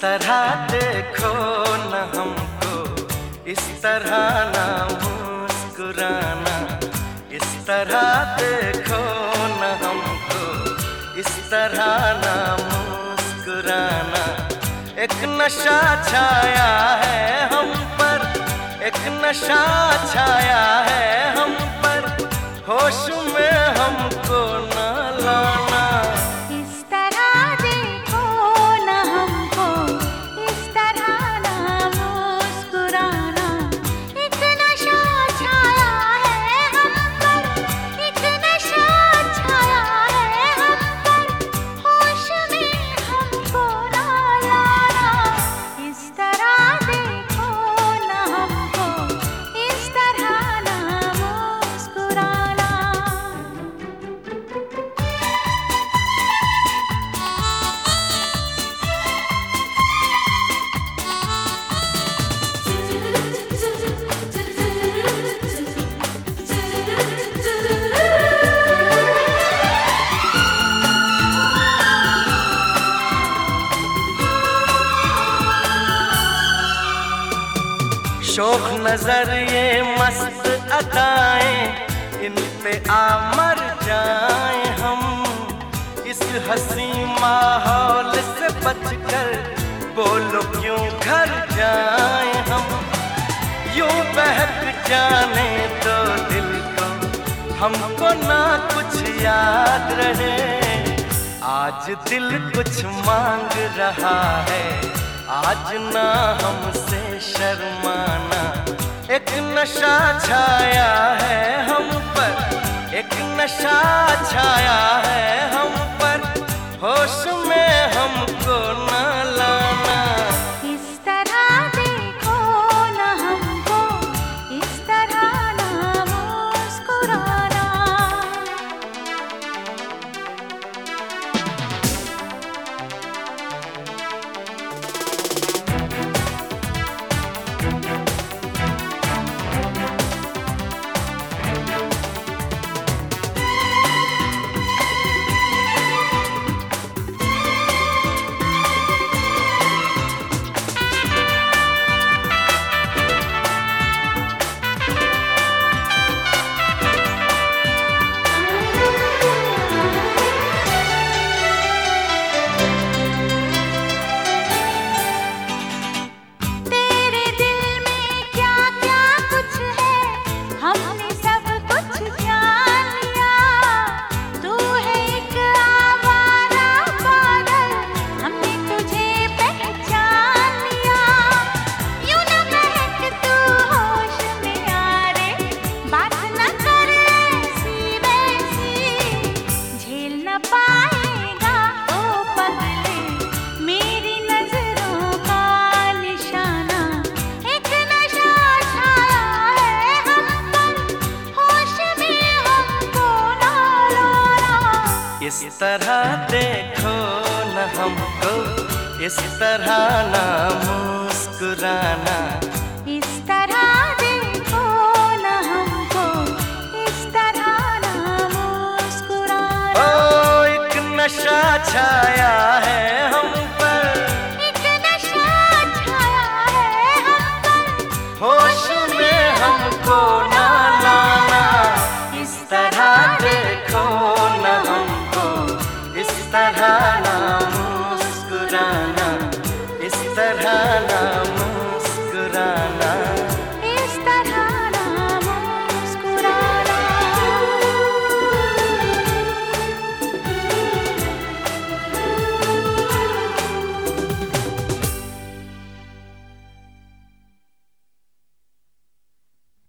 तरह देखो न हमको, इस तरह ना मुस्कुराना। इस तरह देखो न हमको, इस तरह ना मुस्कुराना। एक नशा छाया है हम पर, एक नशा छाया है हम पर, होश में हमको न लाना। इस तरह देखो न हमको, इस तरह ना मुस्कुराना। एक नशा छाया है हम पर, एक नशा छाया है हम पर, होश में हमको ना लाना। इस तरह देखो न हमको, इस तरह ना मुस्कुराना। शौक नजर ये मस्त अदाएं, इन पे आ मर जाएं हम। इस हंसी माहौल से बचकर बोलो क्यों घर जाएं हम। यूं बहक जाने दो दिल को, हमको ना कुछ याद रहे। आज दिल कुछ मांग रहा है, आज ना हमसे शर्माना। एक नशा छाया है हम पर, एक नशा छाया है हम पर, होश में हमको न लाना। इस तरह देखो न हमको, इस तरह ना मुस्कुराना। हमने सब कुछ जान लिया, तू है एक आवारा बादल, हमने तुझे पहचान लिया। यूं न महक तू होश में आ रे, बात न कर ऐसी वैसी, झेल न पाएगा ओ पगले मेरी नजरों का निशाना। एक नशा छाया है हम पर, होश में हमको ना लाना। इस तरह देखो न हमको, इस तरह ना मुस्कुराना।